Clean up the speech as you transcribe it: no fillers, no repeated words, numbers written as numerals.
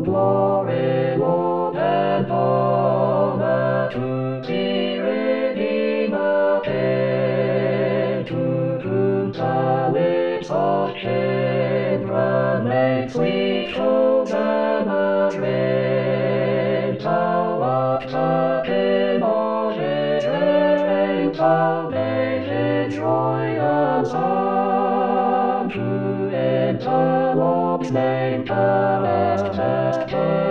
glory, Lord, and honor to thee, Redeemer, pay. To whom the lips of children make sweet covenant, thou art the immortal, thou made joyous unto enter Lord's name, the